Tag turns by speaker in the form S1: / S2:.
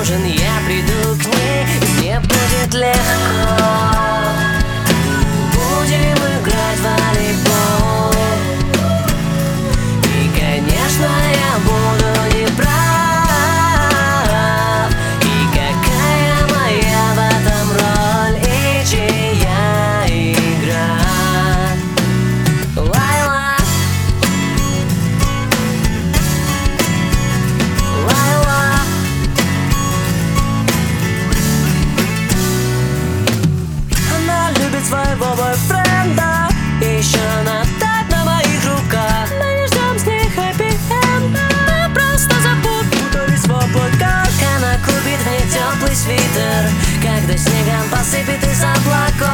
S1: нужен, я приду к ней, и мне будет легко. Будем играть в волейбол, и, конечно, я буду не прав. И какая моя в этом роль, и чья игра? Лайла, Лайла. Она любит своего бойфренда, и еще она так на моих руках. Мы не ждем с ней хэппи-энда, мы просто запутались в облаках. Она купит мне теплый свитер, когда снегом посыпет из облаков.